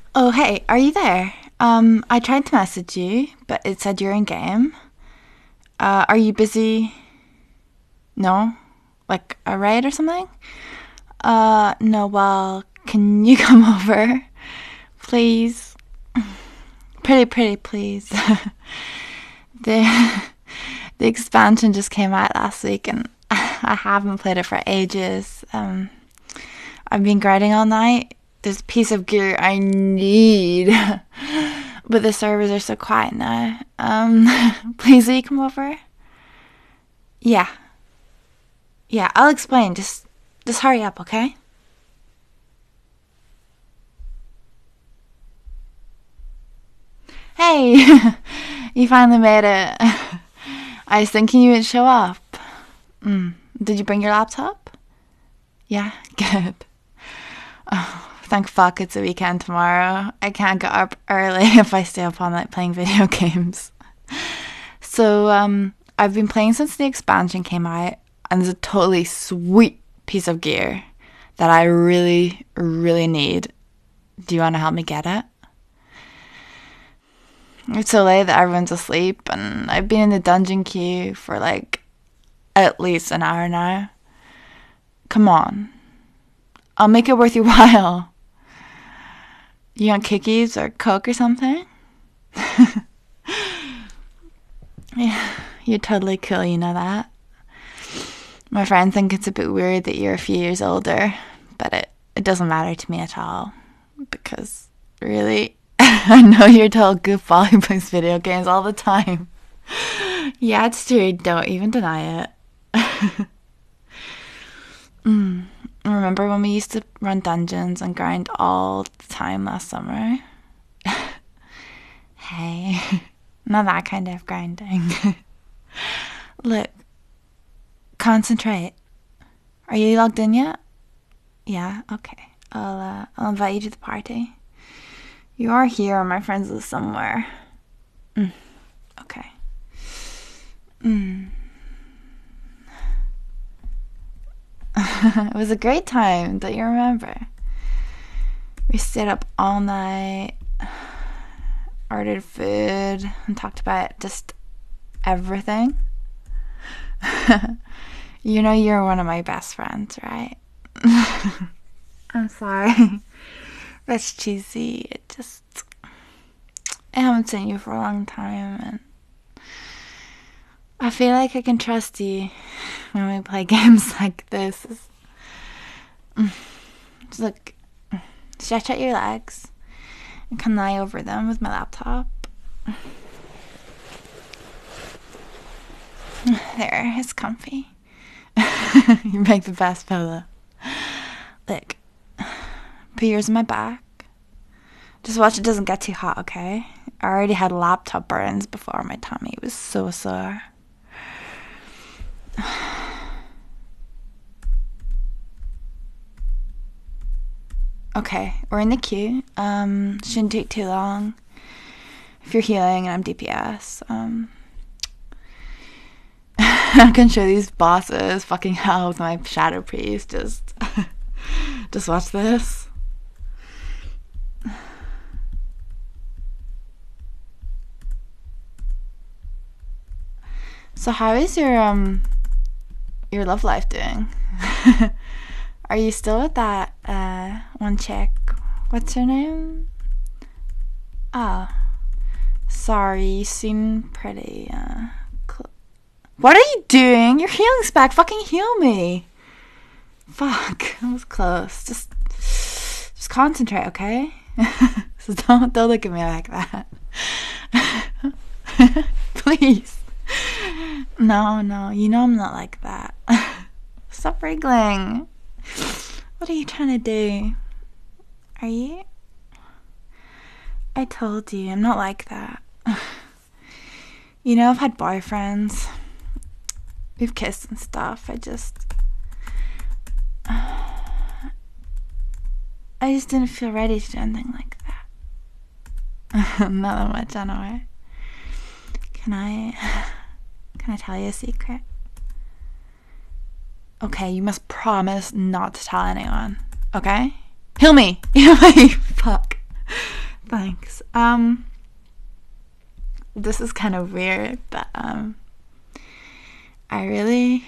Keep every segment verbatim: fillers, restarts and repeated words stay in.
Oh, hey, are you there? Um, I tried to message you, but it said you're in game. Uh, are you busy? No? Like a raid or something? Uh, no, well, can you come over? Please? Pretty, pretty, please. the, the expansion just came out last week and I haven't played it for ages. Um, I've been grinding all night. There's a piece of gear I need. But the servers are so quiet now. Um, please will you come over? Yeah. Yeah, I'll explain. Just just hurry up, okay? Hey, you finally made it. I was thinking you would show up. Mm. Did you bring your laptop? Yeah, good. Oh, thank fuck it's a weekend tomorrow. I can't get up early if I stay up all night playing video games. So, um, I've been playing since the expansion came out, and there's a totally sweet piece of gear that I really, really need. Do you want to help me get it? It's so late that everyone's asleep, and I've been in the dungeon queue for like at least an hour now. Come on. I'll make it worth your while. You want cookies or Coke or something? Yeah, you're totally cool, you know that. My friends think it's a bit weird that you're a few years older, but it, it doesn't matter to me at all. Because, really, I know you're a total goofball who plays video games all the time. Yeah, it's true, don't even deny it. mm. Remember when we used to run dungeons and grind all the time last summer? Hey, not that kind of grinding. Look, concentrate. Are you logged in yet? Yeah, okay. I'll uh, I'll invite you to the party. You are here on my friends list somewhere. Mm, okay. Mm. It was a great time, don't you remember? We stayed up all night, ordered food, and talked about just everything. You know you're one of my best friends, right? I'm sorry. That's cheesy. It just... I haven't seen you for a long time, and I feel like I can trust you when we play games like this. Just look, stretch out your legs and can lie over them with my laptop. There, it's comfy. You make the best pillow. Look, put yours on my back. Just watch it doesn't get too hot, okay? I already had laptop burns before my tummy was so sore. Okay, we're in the queue. Um, shouldn't take too long. If you're healing and I'm D P S, um, I can show these bosses fucking hell with my shadow priest. Just, just watch this. So how is your um your love life doing? Are you still with that uh one chick? What's her name? Oh, sorry, you seem pretty uh cl- What are you doing? Your healing's back. Fucking heal me. Fuck, that was close. Just just concentrate, okay? So don't don't look at me like that. Please. No, no, you know I'm not like that. Stop wriggling. What are you trying to do? Are you? I told you, I'm not like that. You know, I've had boyfriends. We've kissed and stuff. I just... I just didn't feel ready to do anything like that. Not that much, anyway. Can I... Can I tell you a secret? Okay, you must promise not to tell anyone. Okay? Heal me! Heal me! Fuck. Thanks. Um, this is kind of weird, but um, I really,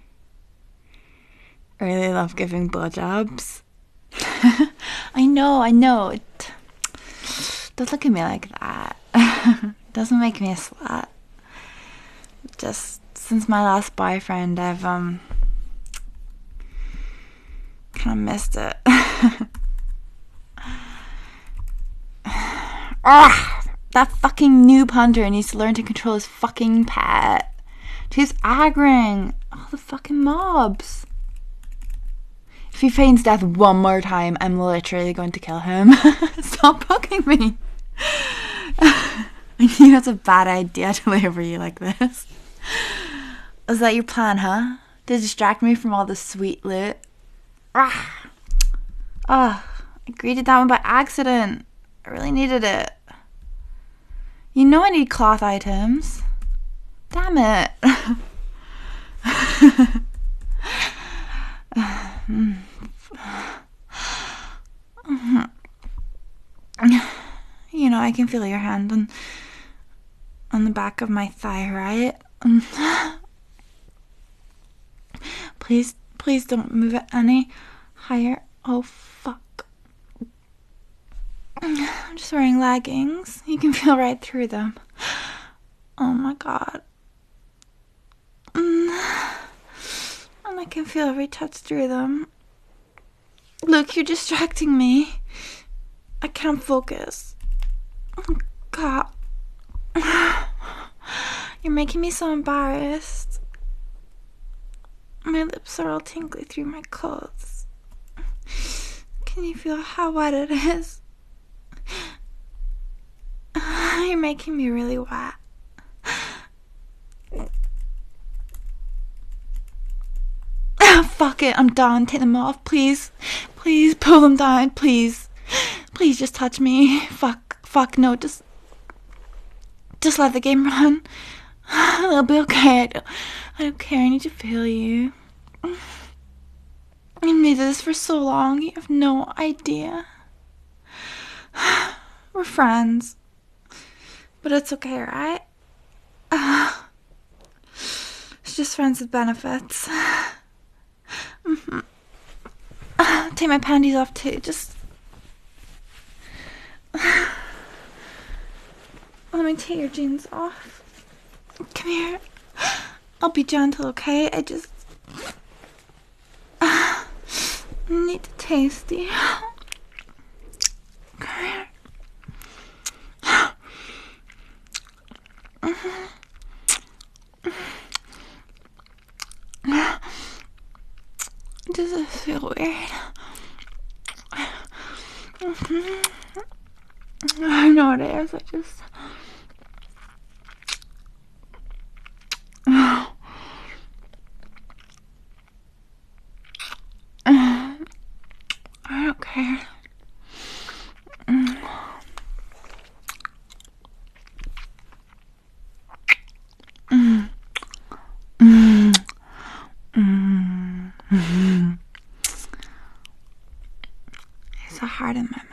really love giving blowjobs. I know, I know. It, don't look at me like that. Doesn't make me a slut. Just since my last boyfriend, I've um kind of missed it. Ah, that fucking noob hunter needs to learn to control his fucking pet. He's aggroing all the fucking mobs. If he feigns death one more time, I'm literally going to kill him. Stop poking me. I knew that's a bad idea to lay over you like this. Was that your plan, huh? To distract me from all the sweet loot? Ah, oh, I greeted that one by accident. I really needed it. You know I need cloth items. Damn it. You know, I can feel your hand on on the back of my thigh, right? Please, please don't move it any higher. Oh, fuck. I'm just wearing leggings. You can feel right through them. Oh my god. And I can feel every touch through them. Look, you're distracting me. I can't focus. Oh god. You're making me so embarrassed. My lips are all tingly through my clothes. Can you feel how wet it is? You're making me really wet. Fuck it, I'm done. Take them off, please. Please, pull them down, please. Please just touch me. Fuck, fuck, no, just... Just let the game run. It'll be okay. I don't, I don't care, I need to feel you. I've needed this for so long, you have no idea. We're friends. But it's okay, right? It's just friends with benefits. Mm-hmm. Take my panties off too, just... Let me take your jeans off. Come here. I'll be gentle, okay? I just... need to taste you. Come here. Does it feel weird? I know it is. I just... I don't care. It's so hard in my mouth.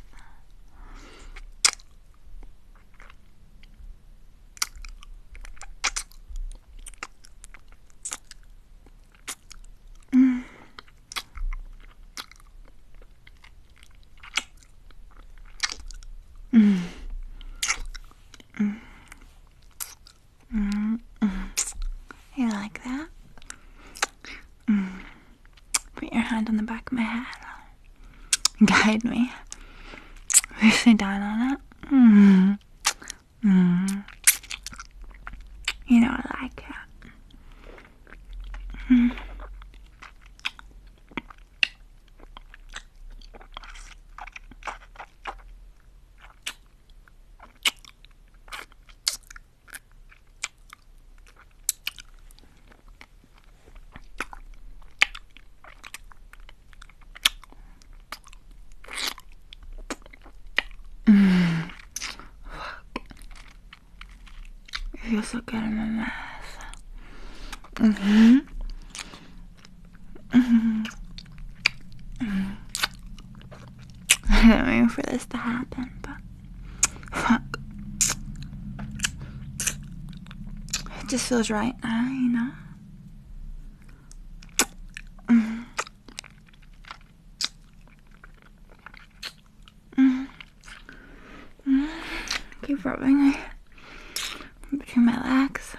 Mm. Mm. Mm. Mm. You like that? Mm. Put your hand on the back of my head. Guide me. Push me down on it. Mm. Mm. You know I like it. Mm. It feels so good in my mouth. Mm-hmm. Mm-hmm. Mm-hmm. I didn't mean for this to happen, but Just feels right now, you know? Mm. Mm. Mm. Keep rubbing between my legs.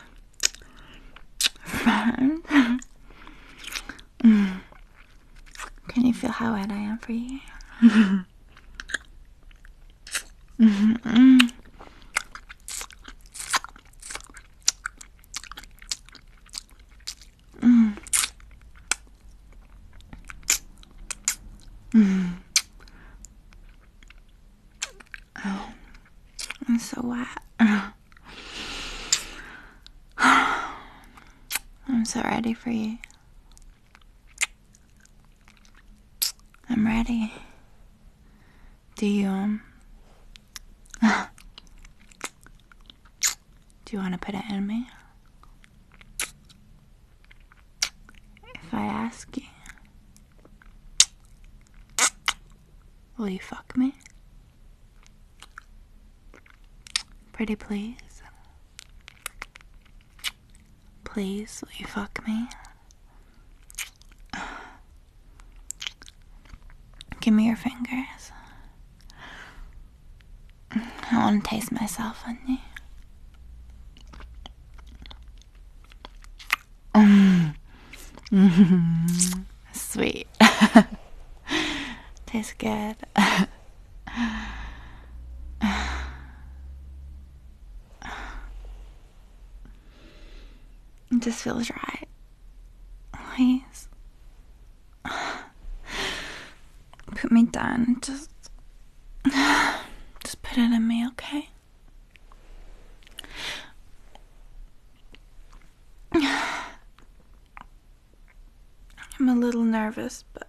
Fine. Mm. Can you feel how wet I am for you? Mm-hmm. Mm-hmm. Mm. Mm. Oh, I'm so wet. I'm so ready for you. I'm ready. Do you, um... do you want to put it in me? If I ask you, will you fuck me? Pretty please? Please, will you fuck me? Give me your fingers. I want to taste myself on you. Mm. Mm-hmm. Sweet. Tastes good. It just feels right. Please. Put me down. Just just put it in me, okay? I'm a little nervous, but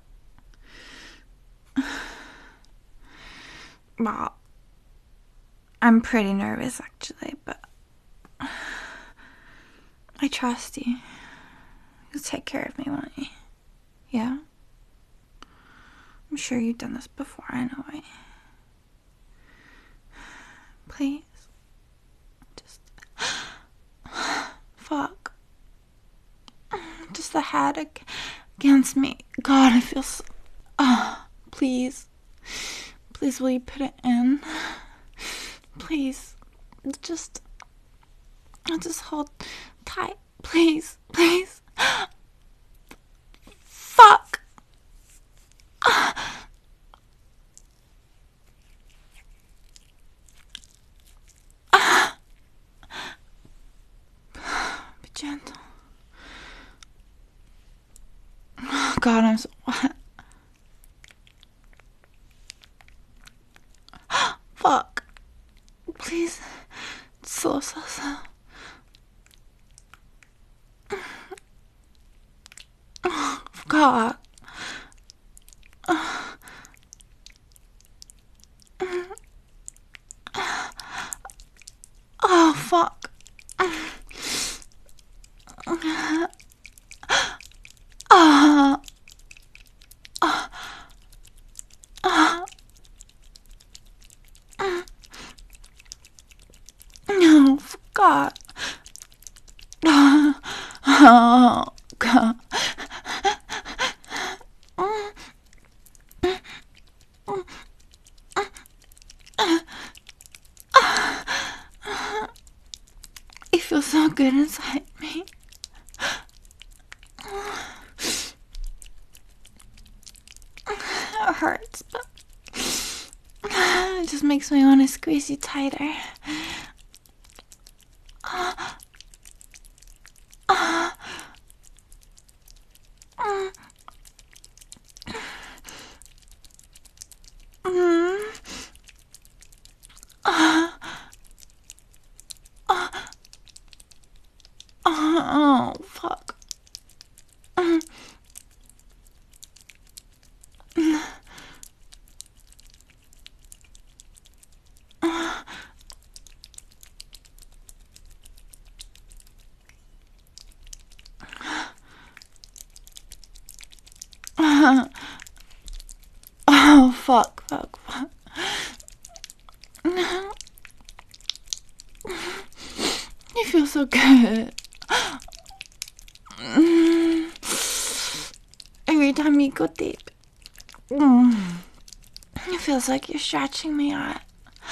well, I'm pretty nervous actually, but I trust you. You'll take care of me, won't you? Yeah? I'm sure you've done this before, I know it. Please. Just... Fuck. Just the head ag- against me. God, I feel so... Oh, please. Please, will you put it in? Please. Just... Just hold tight. Please. Please. Fuck. Be gentle. God, I'm so wet. Fuck. Please. Slow, slow, slow. Oh, God. Oh, fuck. Oh. No, God. Oh, God. It feels so good inside me. It hurts, but it just makes me want to squeeze you tighter. Oh, fuck. Oh, fuck, fuck, fuck. You feel so good. Every time you go deep, mm, it feels like you're stretching me out.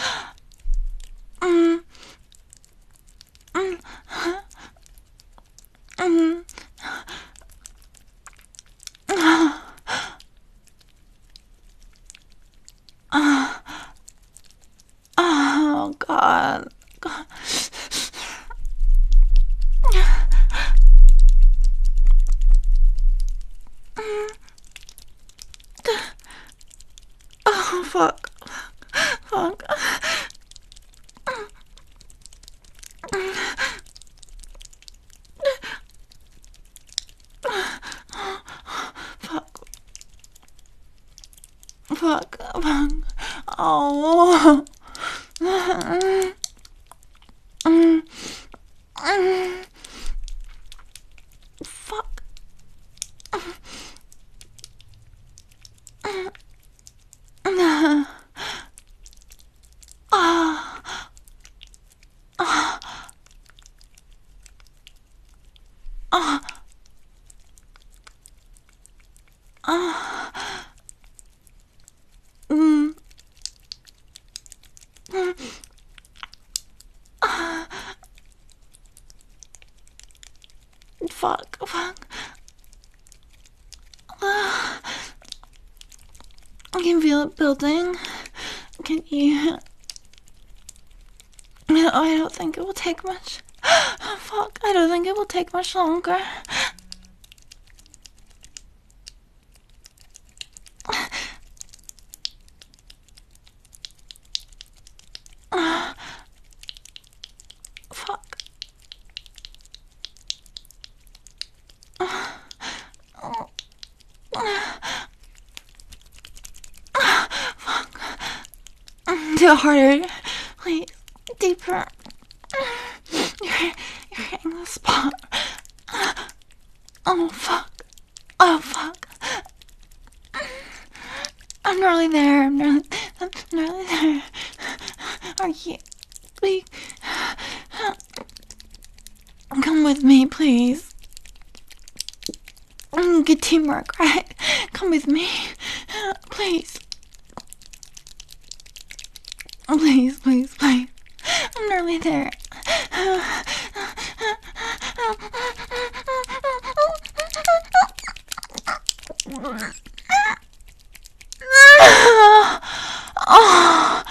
Mm. Mm. Mm. Oh, God. God. Oh, fuck. Fuck. Fuck. Fuck. Fuck. Oh. Mm. Mm. Mm. Fuck. Mm. Ah. Ah. Ah. Ah. Mm. Mm. Ah. Fuck. Fuck. Ah. I can feel it building. Can you? No, I don't think it will take much. Oh, fuck. I don't think it will take much longer. Ah. Fuck. Ah. Fuck. Do it harder. Please. Deeper. You're, you're hitting the spot. Oh, fuck. Oh, fuck. I'm nearly there. I'm nearly, I'm nearly there. Are you? Please. Come with me, please. Good teamwork, right? Come with me. Please. Please, please, please. I'm nearly there. Oh.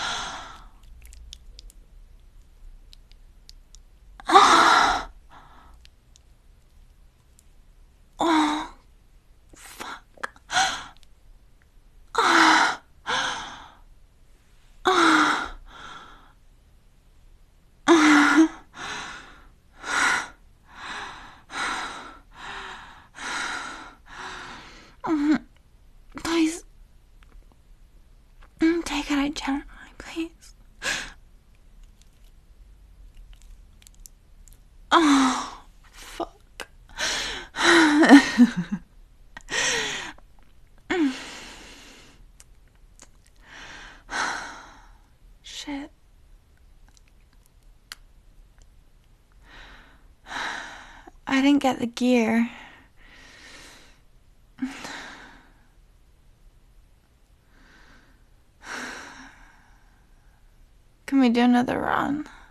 Oh. Oh. Fuck. Oh. Oh. Please. Take it out gently, please. Oh. Fuck. Shit. I didn't get the gear. Can we do another run?